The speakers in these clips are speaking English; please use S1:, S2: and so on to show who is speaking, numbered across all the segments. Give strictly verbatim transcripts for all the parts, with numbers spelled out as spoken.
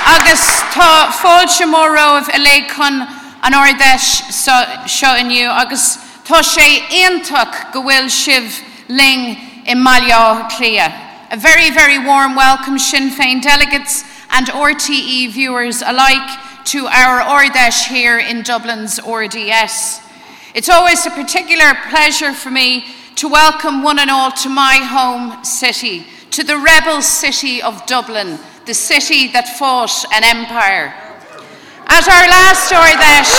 S1: agus tá fáilte móró of elécon an ordeis seo inniu, agus tá sé aontacht go bhfuil sibh ling in Maileo Clia. A very, very warm welcome, Sinn Féin delegates and R T E viewers alike, to our ordeis here in Dublin's R D S. It's always a particular pleasure for me to welcome one and all to my home city, to the rebel city of Dublin, the city that fought an empire. At our last ordeis,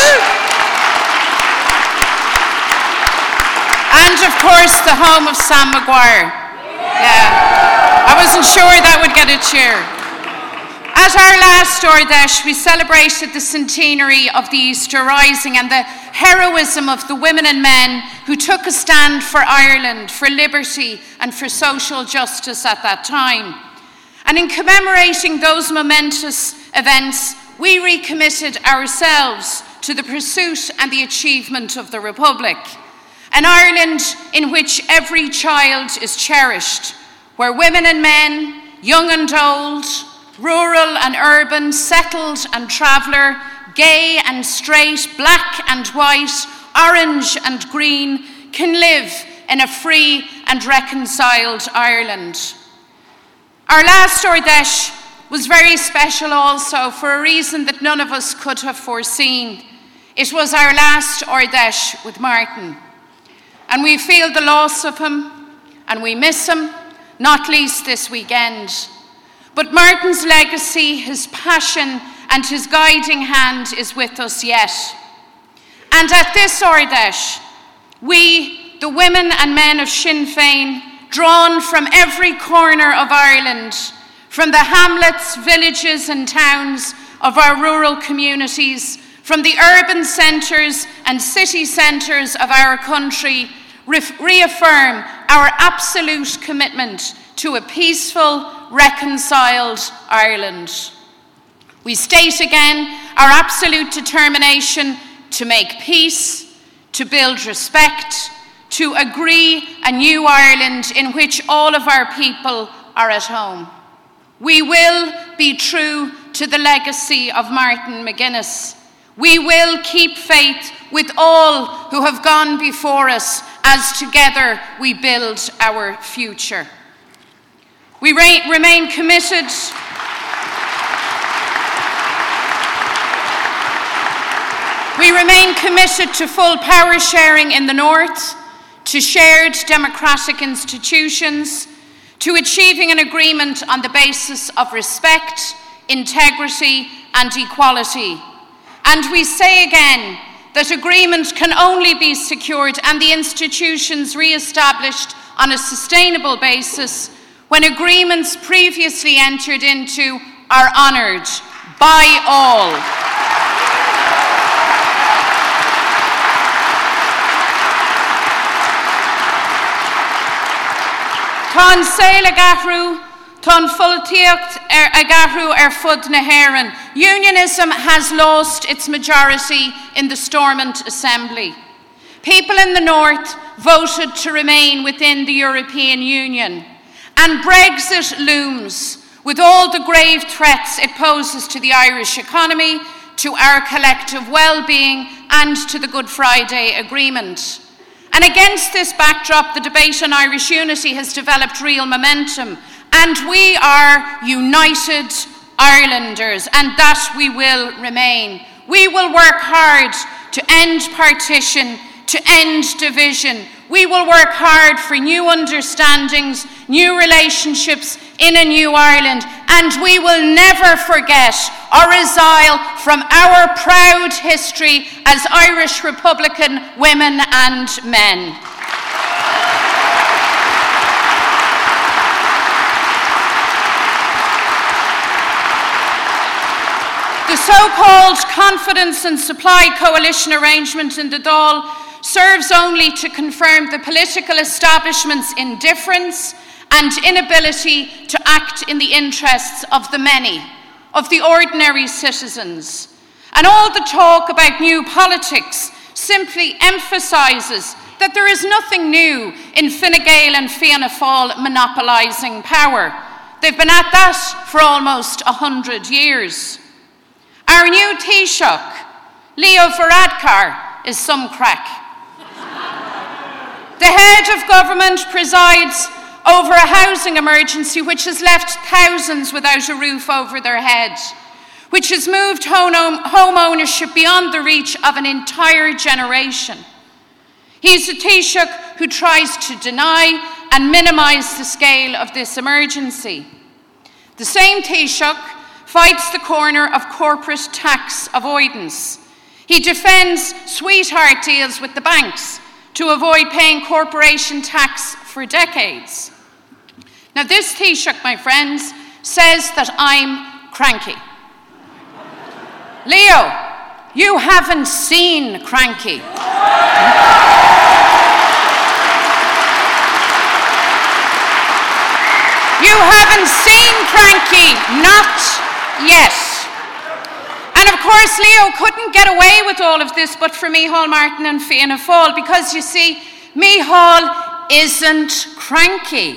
S1: and of course the home of Sam Maguire. Yeah, I wasn't sure that would get a cheer. At our last ordeis, we celebrated the centenary of the Easter Rising and the heroism of the women and men who took a stand for Ireland, for liberty and for social justice at that time. And in commemorating those momentous events, we recommitted ourselves to the pursuit and the achievement of the Republic. An Ireland in which every child is cherished, where women and men, young and old, rural and urban, settled and traveller, gay and straight, black and white, orange and green, can live in a free and reconciled Ireland. Our last ordeis was very special also for a reason that none of us could have foreseen. It was our last ordeis with Martin. And we feel the loss of him, and we miss him, not least this weekend. But Martin's legacy, his passion, and his guiding hand is with us yet. And at this ordeis, we, the women and men of Sinn Féin, drawn from every corner of Ireland, from the hamlets, villages and towns of our rural communities, from the urban centres and city centres of our country, re- reaffirm our absolute commitment to a peaceful, reconciled Ireland. We state again our absolute determination to make peace, to build respect, to agree a new Ireland in which all of our people are at home. We will be true to the legacy of Martin McGuinness. We will keep faith with all who have gone before us as together we build our future. We re- remain committed We remain committed to full power sharing in the North, to shared democratic institutions, to achieving an agreement on the basis of respect, integrity and equality. And we say again that agreement can only be secured and the institutions re-established on a sustainable basis when agreements previously entered into are honoured by all. Tá saoil a gahrú, tá fulltíocht a gahrú ar fud na hÉireann. Unionism has lost its majority in the Stormont Assembly. People in the North voted to remain within the European Union, and Brexit looms with all the grave threats it poses to the Irish economy, to our collective well-being, and to the Good Friday Agreement. And against this backdrop, the debate on Irish unity has developed real momentum, and we are united Irelanders, and that we will remain. We will work hard to end partition, to end division. We will work hard for new understandings, new relationships in a new Ireland, and we will never forget or resile from our proud history as Irish Republican women and men. The so-called Confidence and Supply Coalition arrangement in the Dáil serves only to confirm the political establishment's indifference and inability to act in the interests of the many, of the ordinary citizens. And all the talk about new politics simply emphasises that there is nothing new in Fine Gael and Fianna Fáil monopolising power. They've been at that for almost a hundred years. Our new Taoiseach, Leo Varadkar, is some crack. The head of government presides over a housing emergency which has left thousands without a roof over their head, which has moved home ownership beyond the reach of an entire generation. He's a Taoiseach who tries to deny and minimise the scale of this emergency. The same Taoiseach fights the corner of corporate tax avoidance. He defends sweetheart deals with the banks to avoid paying corporation tax for decades. Now, this Taoiseach, my friends, says that I'm cranky. Leo, you haven't seen cranky. You haven't seen cranky, not yet. And of course, Leo couldn't get away with all of this but for Micheál Martin and Fianna Fáil, because you see, Micheál isn't cranky.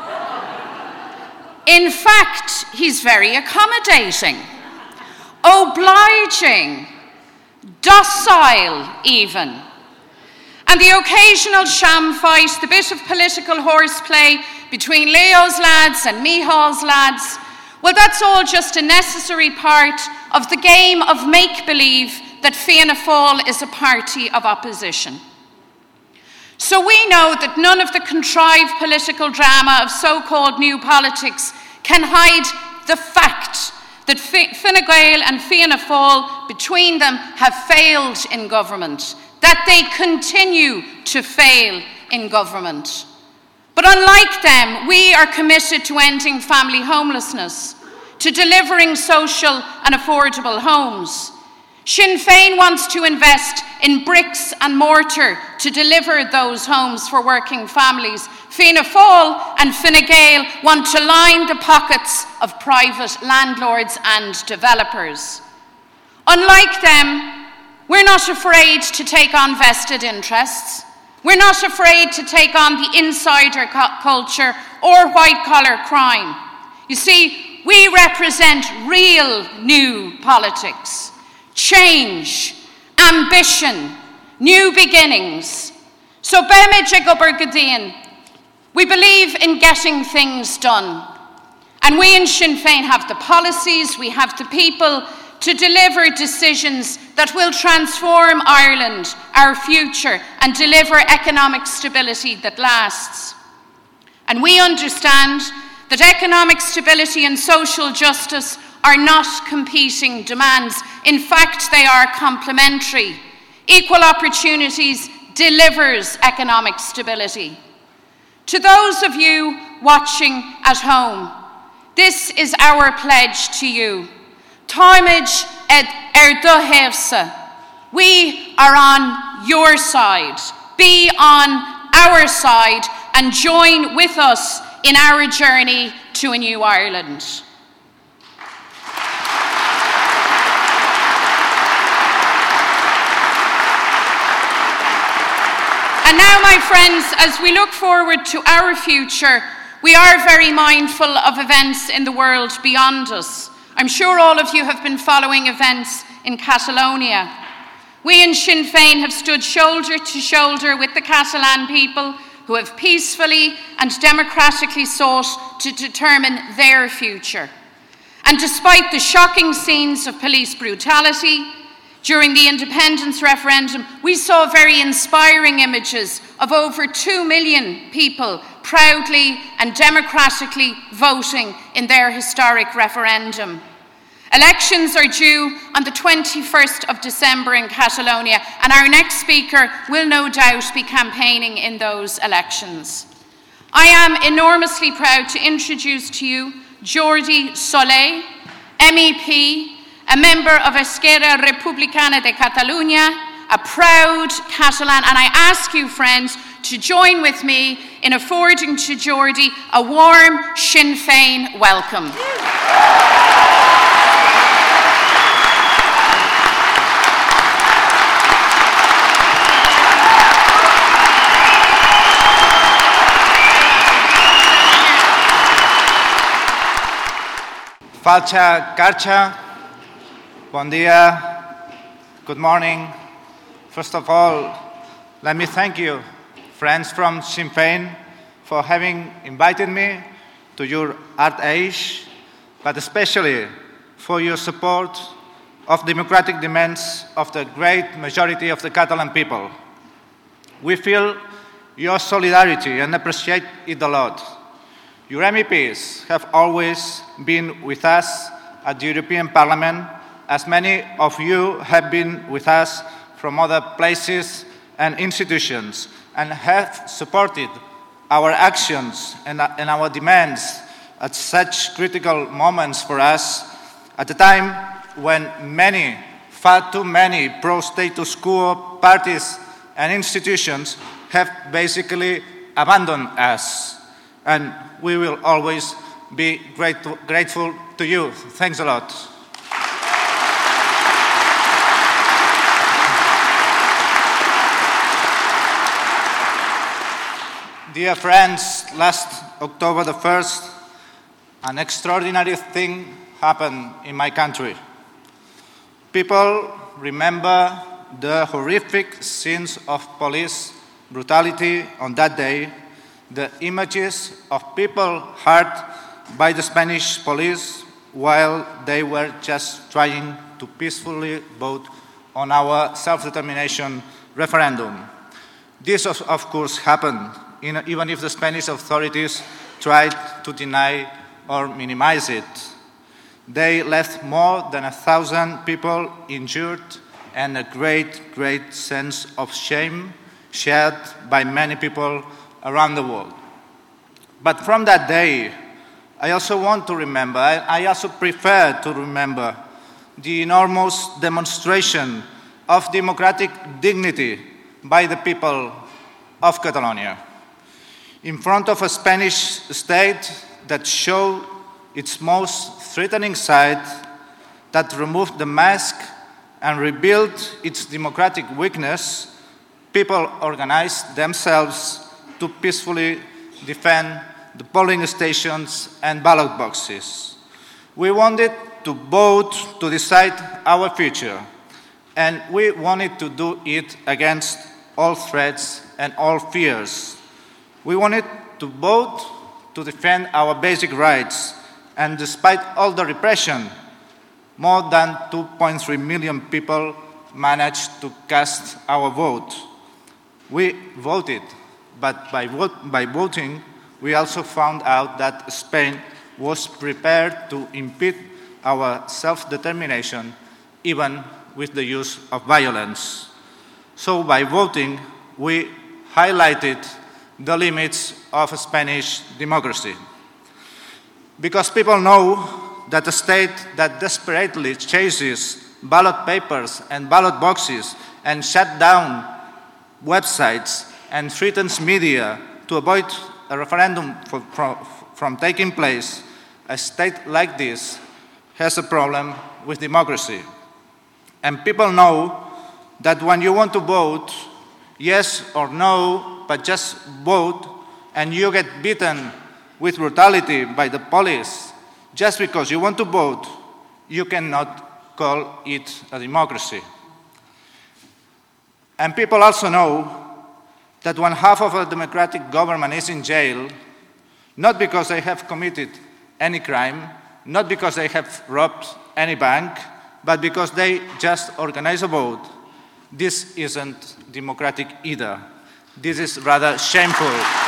S1: In fact, he's very accommodating, obliging, docile even. And the occasional sham fight, the bit of political horseplay between Leo's lads and Micheál's lads, well, that's all just a necessary part of the game of make-believe that Fianna Fáil is a party of opposition. So we know that none of the contrived political drama of so-called new politics can hide the fact that Fine Gael and Fianna Fáil, between them, have failed in government, that they continue to fail in government. But unlike them, we are committed to ending family homelessness, to delivering social and affordable homes. Sinn Féin wants to invest in bricks and mortar to deliver those homes for working families. Fianna Fáil and Fine Gael want to line the pockets of private landlords and developers. Unlike them, we're not afraid to take on vested interests. We're not afraid to take on the insider culture or white-collar crime. You see, we represent real new politics, change, ambition, new beginnings. So, Bemidje Gubbergadeen, we believe in getting things done. And we in Sinn Féin have the policies, we have the people to deliver decisions that will transform Ireland, our future, and deliver economic stability that lasts. And we understand that economic stability and social justice are not competing demands. In fact, they are complementary. Equal opportunities delivers economic stability. To those of you watching at home, this is our pledge to you. Táimid ed ar do Haobsa. We are on your side. Be on our side and join with us in our journey to a new Ireland. And now, my friends, as we look forward to our future, we are very mindful of events in the world beyond us. I'm sure all of you have been following events in Catalonia. We in Sinn Féin have stood shoulder to shoulder with the Catalan people who have peacefully and democratically sought to determine their future. And despite the shocking scenes of police brutality during the independence referendum, we saw very inspiring images of over two million people proudly and democratically voting in their historic referendum. Elections are due on the twenty-first of December in Catalonia, and our next speaker will no doubt be campaigning in those elections. I am enormously proud to introduce to you Jordi Soler, M E P, a member of Esquerra Republicana de Catalunya, a proud Catalan, and I ask you, friends, to join with me in affording to Jordi a warm Sinn Féin welcome.
S2: Falcha Carcha, bon dia, good morning. First of all, let me thank you, friends from Sinn Féin, for having invited me to your art age, but especially for your support of democratic demands of the great majority of the Catalan people. We feel your solidarity and appreciate it a lot. Your M E Ps have always been with us at the European Parliament, as many of you have been with us from other places and institutions, and have supported our actions and, and our demands at such critical moments for us, at a time when many, far too many pro-status quo parties and institutions have basically abandoned us. And we will always be great, grateful to you. Thanks a lot. Dear friends, last October the first, an extraordinary thing happened in my country. People remember the horrific scenes of police brutality on that day, the images of people hurt by the Spanish police while they were just trying to peacefully vote on our self-determination referendum. This, of, of course, happened in, even if the Spanish authorities tried to deny or minimize it. They left more than a thousand people injured and a great, great sense of shame shared by many people around the world. But from that day, I also want to remember, I, I also prefer to remember the enormous demonstration of democratic dignity by the people of Catalonia. In front of a Spanish state that showed its most threatening side, that removed the mask and rebuilt its democratic weakness, people organized themselves to peacefully defend the polling stations and ballot boxes. We wanted to vote to decide our future, and we wanted to do it against all threats and all fears. We wanted to vote to defend our basic rights, and despite all the repression, more than two point three million people managed to cast our vote. We voted, but by, vote, by voting, we also found out that Spain was prepared to impede our self-determination, even with the use of violence. So by voting, we highlighted the limits of Spanish democracy. Because people know that a state that desperately chases ballot papers and ballot boxes and shut down websites and threatens media to avoid a referendum for, for, from taking place, a state like this has a problem with democracy. And people know that when you want to vote, yes or no, but just vote, and you get beaten with brutality by the police, just because you want to vote, you cannot call it a democracy. And people also know that when half of a democratic government is in jail, not because they have committed any crime, not because they have robbed any bank, but because they just organize a vote, this isn't democratic either. This is rather shameful.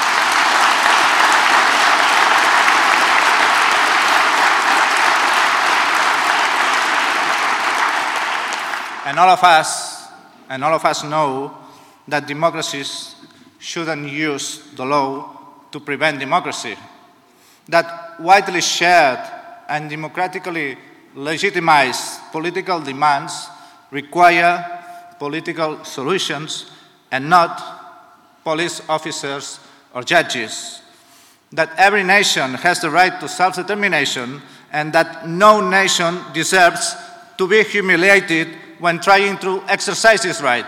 S2: And all of us, and all of us know that democracies shouldn't use the law to prevent democracy. That widely shared and democratically legitimized political demands require political solutions and not police officers or judges. That every nation has the right to self-determination and that no nation deserves to be humiliated when trying to exercise this right.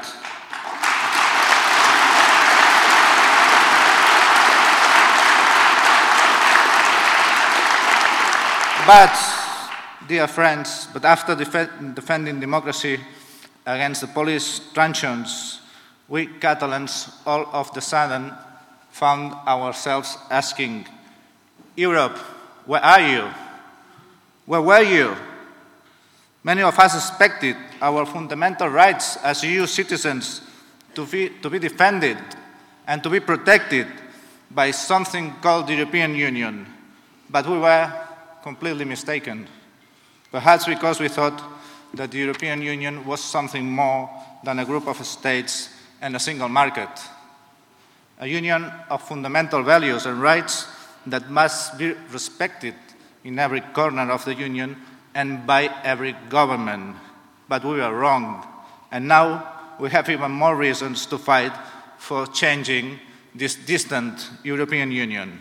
S2: But dear friends, but after def- defending democracy against the police truncheons, we Catalans all of the sudden found ourselves asking, Europe, where are you? Where were you? Many of us expected our fundamental rights as E U citizens to be, to be defended and to be protected by something called the European Union, but we were completely mistaken. Perhaps because we thought that the European Union was something more than a group of states and a single market, a union of fundamental values and rights that must be respected in every corner of the Union and by every government. But we were wrong, and now we have even more reasons to fight for changing this distant European Union.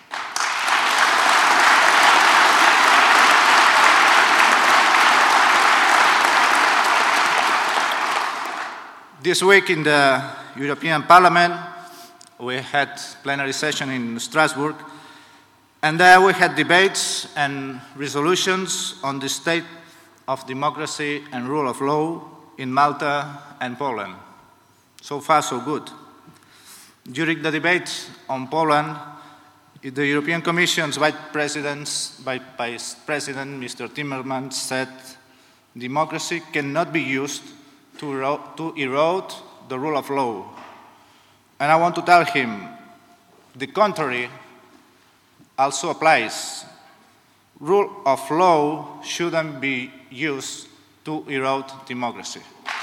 S2: This week in the European Parliament, we had plenary session in Strasbourg, and there we had debates and resolutions on the state of democracy and rule of law in Malta and Poland. So far, so good. During the debate on Poland, the European Commission's Vice President, Vice President Mister Timmermans said, democracy cannot be used to erode, to erode the rule of law. And I want to tell him, the contrary also applies. Rule of law shouldn't be used to erode democracy.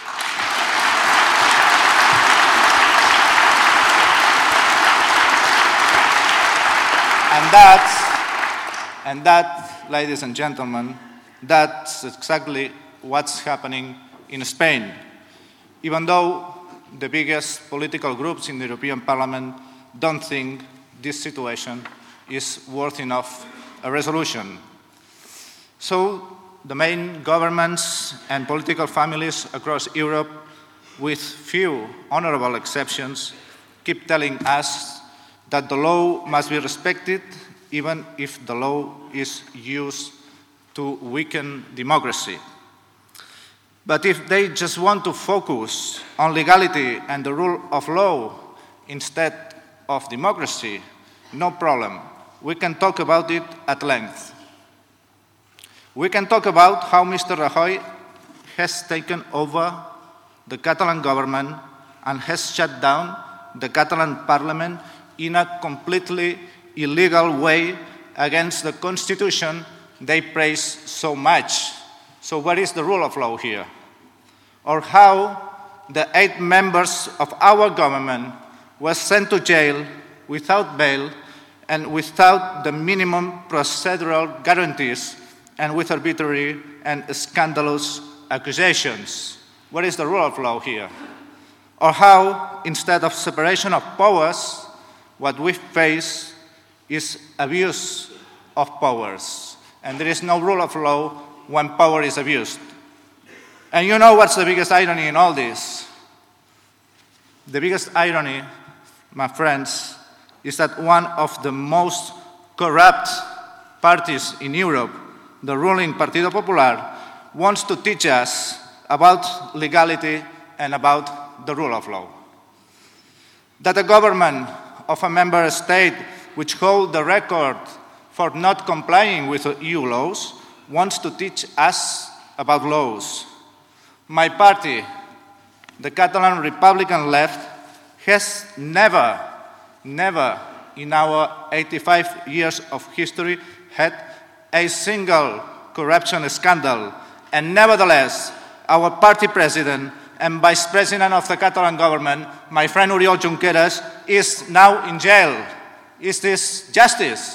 S2: And that, and that, ladies and gentlemen, that's exactly what's happening in Spain. Even though the biggest political groups in the European Parliament don't think this situation is worth enough a resolution. So the main governments and political families across Europe, with few honorable exceptions, keep telling us that the law must be respected even if the law is used to weaken democracy. But if they just want to focus on legality and the rule of law instead of democracy, no problem. We can talk about it at length. We can talk about how Mister Rajoy has taken over the Catalan government and has shut down the Catalan parliament in a completely illegal way against the constitution they praise so much. So where is the rule of law here? Or how the eight members of our government were sent to jail without bail and without the minimum procedural guarantees and with arbitrary and scandalous accusations. Where is the rule of law here? Or how, instead of separation of powers, what we face is abuse of powers. And there is no rule of law when power is abused. And you know what's the biggest irony in all this? The biggest irony, my friends, is that one of the most corrupt parties in Europe, the ruling Partido Popular, wants to teach us about legality and about the rule of law. That the government of a member state which holds the record for not complying with E U laws wants to teach us about laws. My party, the Catalan Republican Left, has never, never in our eighty-five years of history had a single corruption scandal. And nevertheless, our party president and vice president of the Catalan government, my friend Oriol Junqueras, is now in jail. Is this justice?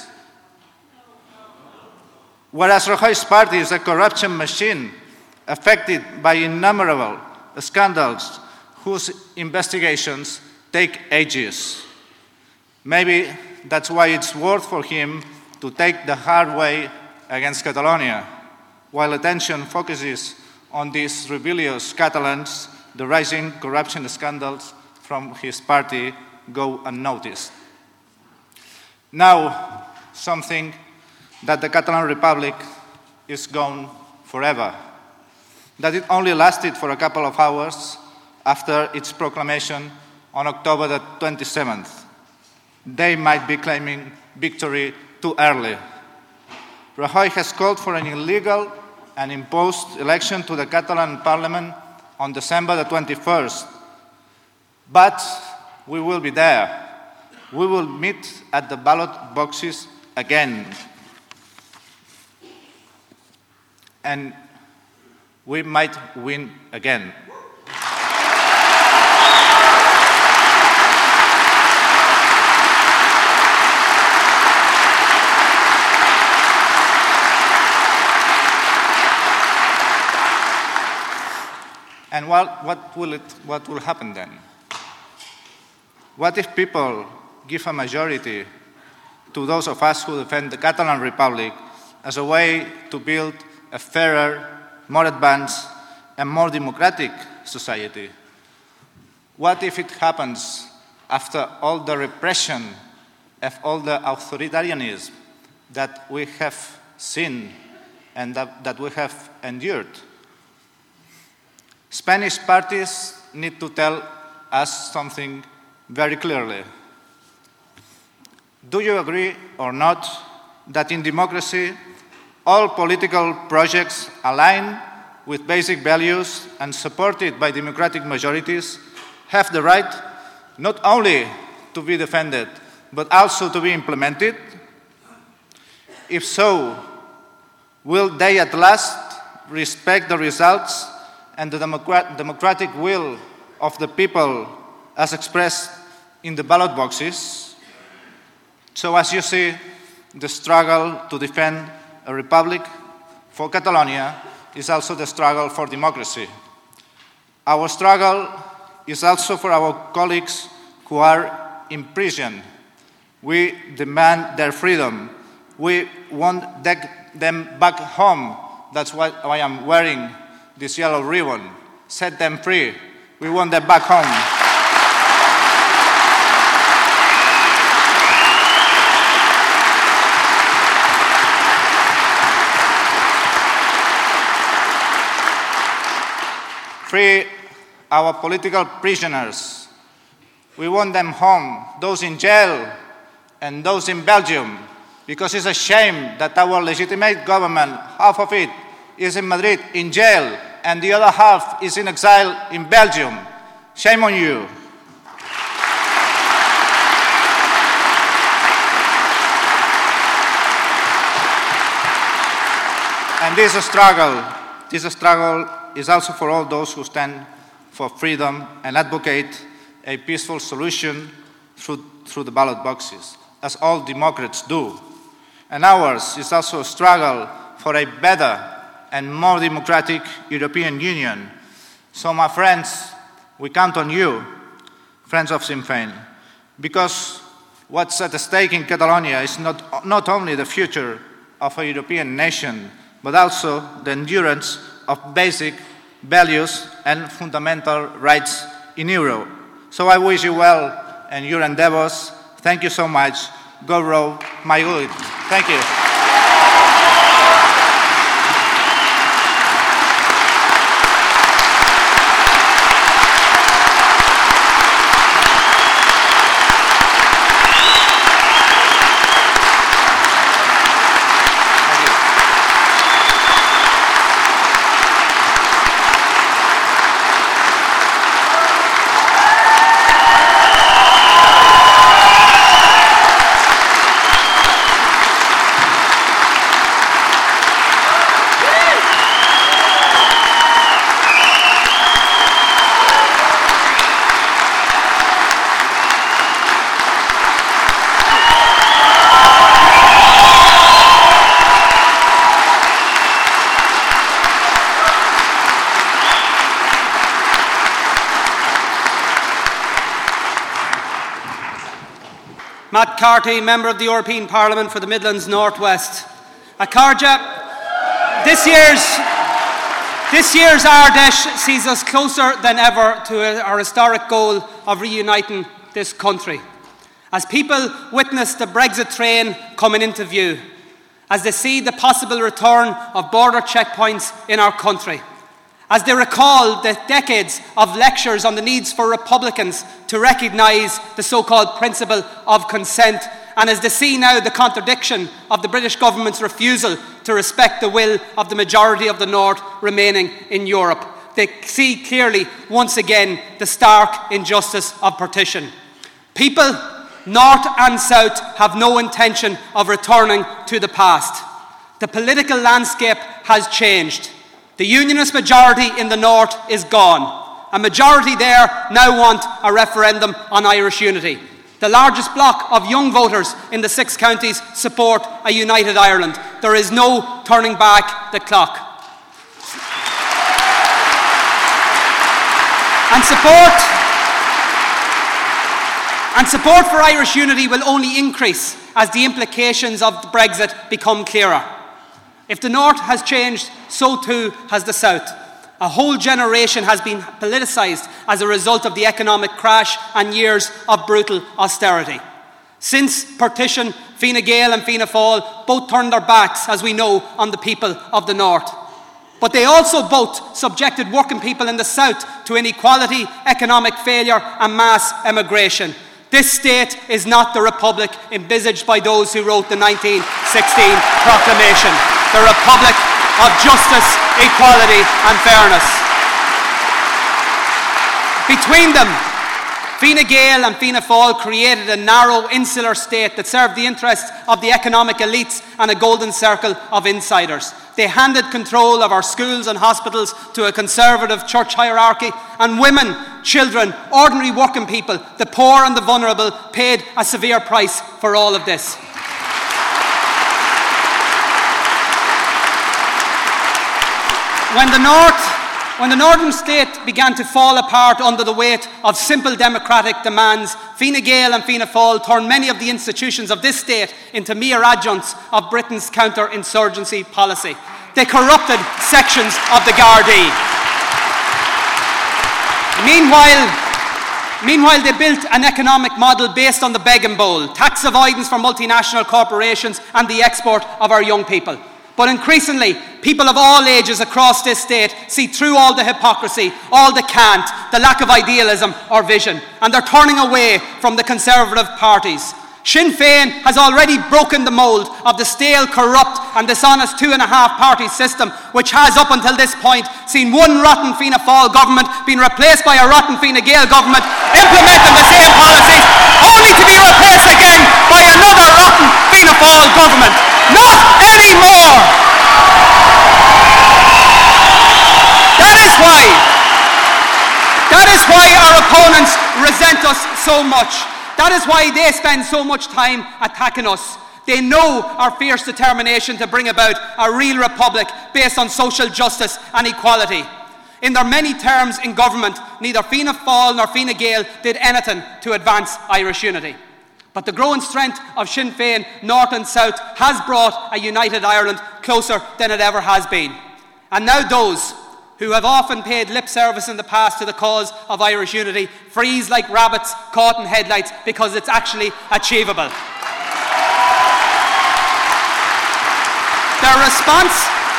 S2: Whereas Rajoy's party is a corruption machine affected by innumerable scandals whose investigations take ages. Maybe that's why it's worth for him to take the hard way against Catalonia. While attention focuses on these rebellious Catalans, the rising corruption scandals from his party go unnoticed. Now, something that the Catalan Republic is gone forever, that it only lasted for a couple of hours after its proclamation on October the twenty-seventh. They might be claiming victory too early. Rajoy has called for an illegal and imposed election to the Catalan parliament on December the twenty-first. But we will be there. We will meet at the ballot boxes again. And we might win again. And what, what, will it, what will happen then? What if people give a majority to those of us who defend the Catalan Republic as a way to build a fairer, more advanced, and more democratic society? What if it happens after all the repression of all the authoritarianism that we have seen and that, that we have endured? Spanish parties need to tell us something very clearly. Do you agree or not that in democracy, all political projects aligned with basic values and supported by democratic majorities have the right not only to be defended, but also to be implemented? If so, will they at last respect the results and the democrat- democratic will of the people as expressed in the ballot boxes? So as you see, the struggle to defend a republic for Catalonia is also the struggle for democracy. Our struggle is also for our colleagues who are in prison. We demand their freedom. We want them back home. That's why I am wearing this yellow ribbon. Set them free. We want them back home. Free our political prisoners. We want them home, those in jail and those in Belgium, because it's a shame that our legitimate government, half of it is in Madrid in jail, and the other half is in exile in Belgium. Shame on you. And this struggle, this struggle is also for all those who stand for freedom and advocate a peaceful solution through, through the ballot boxes, as all democrats do. And ours is also a struggle for a better and more democratic European Union. So, my friends, we count on you, friends of Sinn Féin, because what's at stake in Catalonia is not, not only the future of a European nation, but also the endurance of basic values and fundamental rights in Europe. So I wish you well in your endeavors. Thank you so much. Go row, my good. Thank you.
S3: Matt Carty, Member of the European Parliament for the Midlands North West. Akarja, this year's, this year's Ardèche sees us closer than ever to our historic goal of reuniting this country. As people witness the Brexit train coming into view, as they see the possible return of border checkpoints in our country, as they recall the decades of lectures on the needs for Republicans to recognise the so-called principle of consent, and as they see now the contradiction of the British government's refusal to respect the will of the majority of the North remaining in Europe. They see clearly, once again, the stark injustice of partition. People, North and South, have no intention of returning to the past. The political landscape has changed. The Unionist majority in the North is gone. A majority there now want a referendum on Irish unity. The largest bloc of young voters in the six counties support a united Ireland. There is no turning back the clock. And support, and support for Irish unity will only increase as the implications of Brexit become clearer. If the North has changed, so too has the South. A whole generation has been politicised as a result of the economic crash and years of brutal austerity. Since partition, Fine Gael and Fianna Fáil both turned their backs, as we know, on the people of the North. But they also both subjected working people in the South to inequality, economic failure and mass emigration. This state is not the republic envisaged by those who wrote the nineteen sixteen proclamation. The republic of justice, equality and fairness. Between them, Fine Gael and Fianna Fáil created a narrow, insular state that served the interests of the economic elites and a golden circle of insiders. They handed control of our schools and hospitals to a conservative church hierarchy, and women, children, ordinary working people, the poor and the vulnerable paid a severe price for all of this. When the North, when the northern state began to fall apart under the weight of simple democratic demands, Fine Gael and Fianna Fáil turned many of the institutions of this state into mere adjuncts of Britain's counter-insurgency policy. They corrupted sections of the Gardaí. Meanwhile, meanwhile, they built an economic model based on the begging bowl, tax avoidance for multinational corporations and the export of our young people. But increasingly, people of all ages across this state see through all the hypocrisy, all the cant, the lack of idealism or vision, and they're turning away from the Conservative parties. Sinn Féin has already broken the mould of the stale, corrupt and dishonest two and a half party system, which has up until this point seen one rotten Fianna Fáil government being replaced by a rotten Fine Gael government implementing the same policies, only to be replaced again by another rotten Fianna Fáil government. Not anymore! That is why, that is why our opponents resent us so much. That is why they spend so much time attacking us. They know our fierce determination to bring about a real republic based on social justice and equality. In their many terms in government, neither Fianna Fáil nor Fine Gael did anything to advance Irish unity. But the growing strength of Sinn Féin, North and South, has brought a united Ireland closer than it ever has been. And now those who have often paid lip service in the past to the cause of Irish unity freeze like rabbits caught in headlights because it's actually achievable. Their response,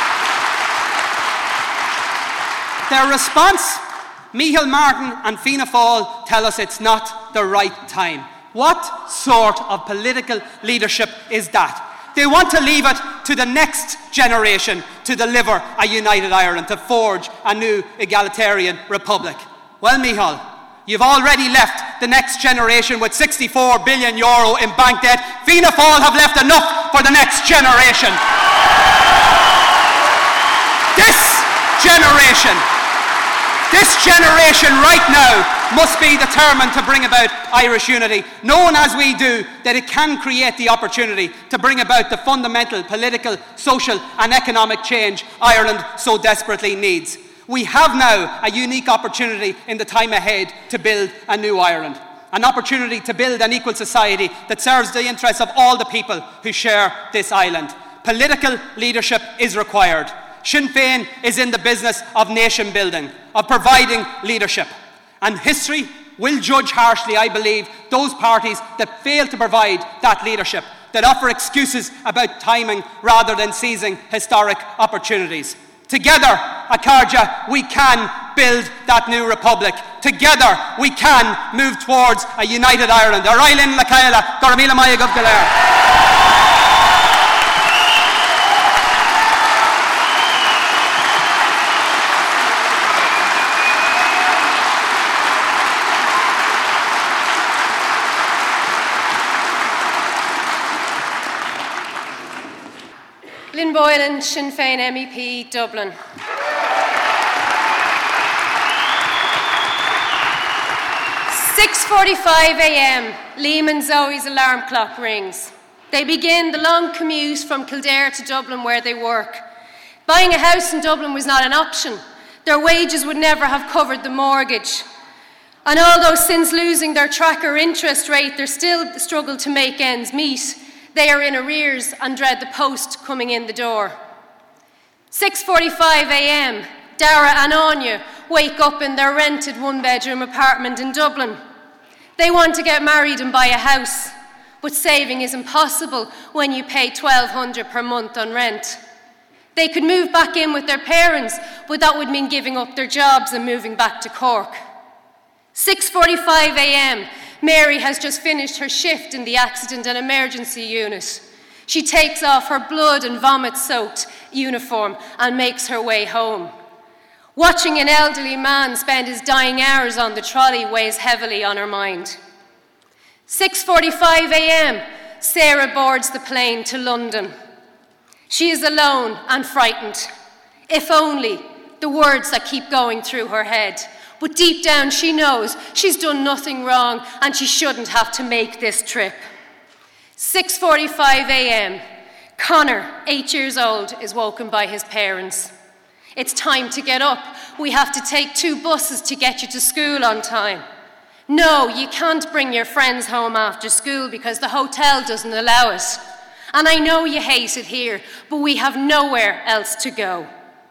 S3: their response, Micheál Martin and Fianna Fáil tell us it's not the right time. What sort of political leadership is that? They want to leave it to the next generation to deliver a united Ireland, to forge a new egalitarian republic. Well, Micheál, you've already left the next generation with sixty-four billion euro in bank debt. Fianna Fáil have left enough for the next generation. This generation, this generation right now must be determined to bring about Irish unity, knowing as we do that it can create the opportunity to bring about the fundamental political, social and economic change Ireland so desperately needs. We have now a unique opportunity in the time ahead to build a new Ireland, an opportunity to build an equal society that serves the interests of all the people who share this island. Political leadership is required. Sinn Féin is in the business of nation building, of providing leadership. And history will judge harshly, I believe, those parties that fail to provide that leadership. that offer excuses about timing rather than seizing historic opportunities. Together, Akarja, we can build that new republic. Together, we can move towards a united Ireland. Arailin Lakaila, Goramila Mayagov Galer.
S4: Lynn Boylan, Sinn Féin M E P, Dublin. six forty-five a m, Liam and Zoe's alarm clock rings. They begin the long commute from Kildare to Dublin where they work. Buying a house in Dublin was not an option. Their wages would never have covered the mortgage. And although since losing their tracker interest rate, they still struggle to make ends meet, they are in arrears and dread the post coming in the door. six forty-five a m, Dara and Anya wake up in their rented one-bedroom apartment in Dublin. They want to get married and buy a house, but saving is impossible when you pay twelve hundred pounds per month on rent. They could move back in with their parents, but that would mean giving up their jobs and moving back to Cork. six forty-five a m, Mary has just finished her shift in the accident and emergency unit. She takes off her blood and vomit-soaked uniform and makes her way home. Watching an elderly man spend his dying hours on the trolley weighs heavily on her mind. six forty-five a m, Sarah boards the plane to London. She is alone and frightened. If only the words that keep going through her head. But deep down she knows she's done nothing wrong and she shouldn't have to make this trip. six forty-five a m, Connor, eight years old, is woken by his parents. It's time to get up. We have to take two buses to get you to school on time. No, you can't bring your friends home after school because the hotel doesn't allow it. And I know you hate it here, but we have nowhere else to go.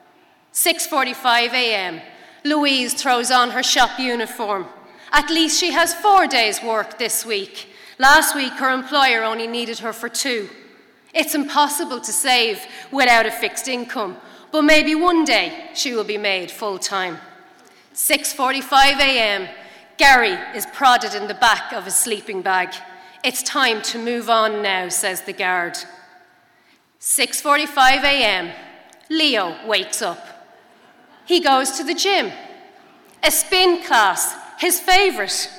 S4: six forty-five a m, Louise throws on her shop uniform. At least she has four days' work this week. Last week, her employer only needed her for two. It's impossible to save without a fixed income, but maybe one day she will be made full-time. six forty-five a m, Gary is prodded in the back of his sleeping bag. It's time to move on now, says the guard. six forty-five a m, Leo wakes up. He goes to the gym. A spin class, his favourite.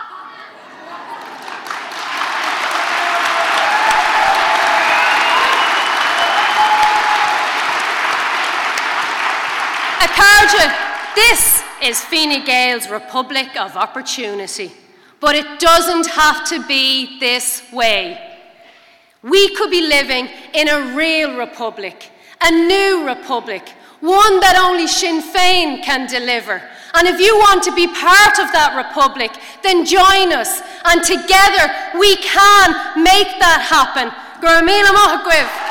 S4: Akarja, this is Fine Gael's Republic of Opportunity. But it doesn't have to be this way. We could be living in a real republic, a new republic, one that only Sinn Féin can deliver. And if you want to be part of that republic, then join us. And together we can make that happen. Gurmila Mohagwiv.